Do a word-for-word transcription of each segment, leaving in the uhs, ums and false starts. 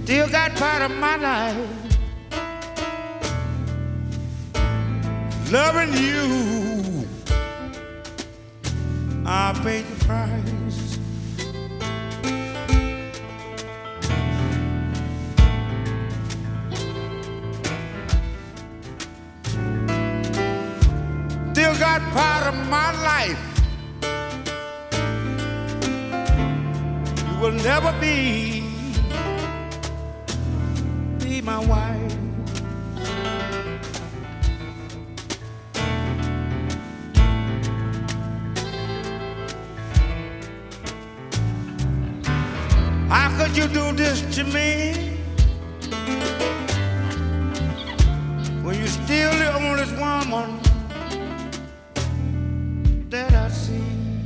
Still got part of my life loving you. I paid the price. Still got part of my life. You will never be be my wife. How could you do this to me when you're still the only woman that I see?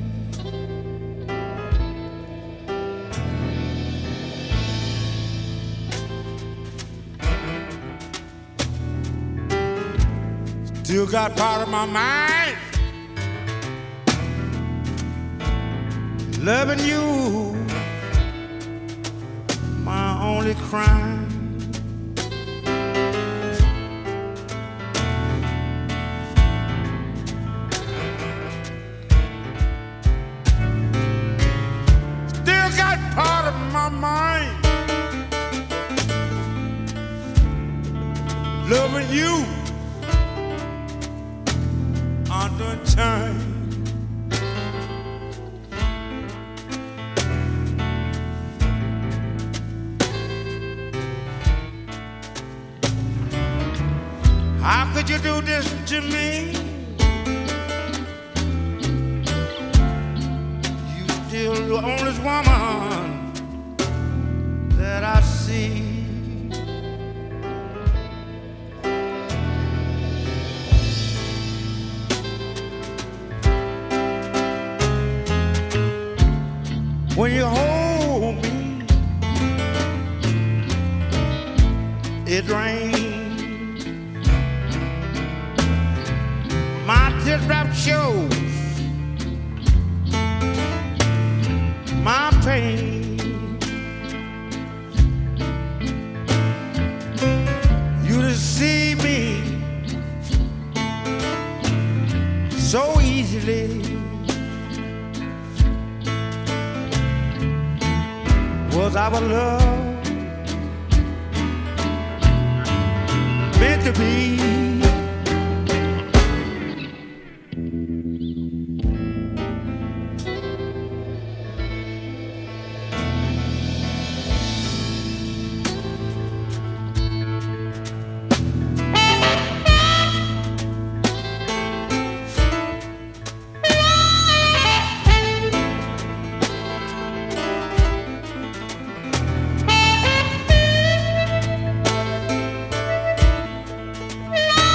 Still got part of my mind loving you, my only crime. Still got part of my mind loving you under time. How could you do this to me? You still the only woman that I see. When you hold me, it rains. My teardrop shows my pain. You deceive me so easily. Was our love meant to be? Yeah.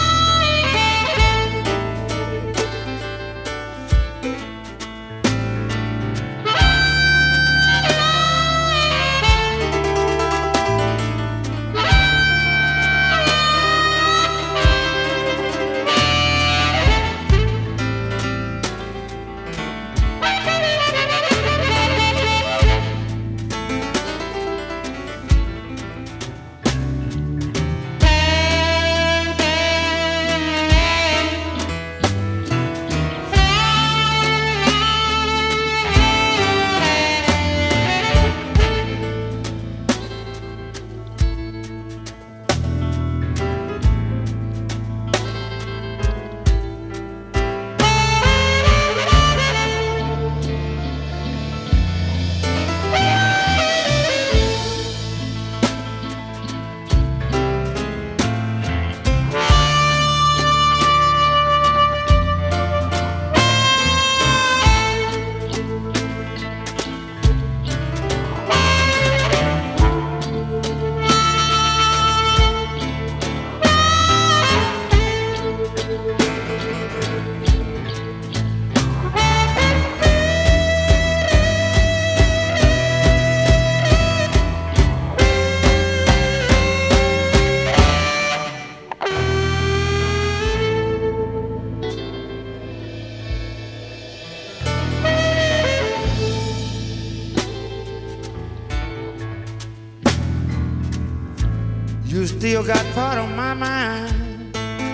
still got part of my mind.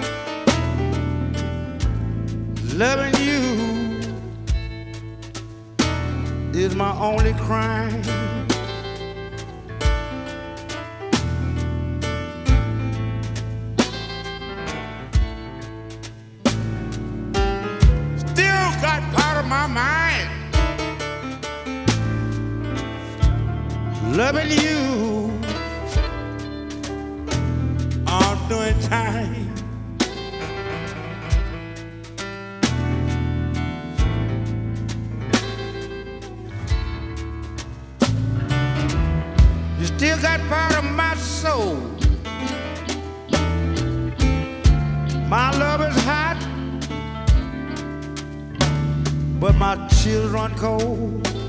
Loving you is my only crime. Still got part of my mind. Loving you, all doing time. You still got part of my soul. My love is hot, but my chills run cold.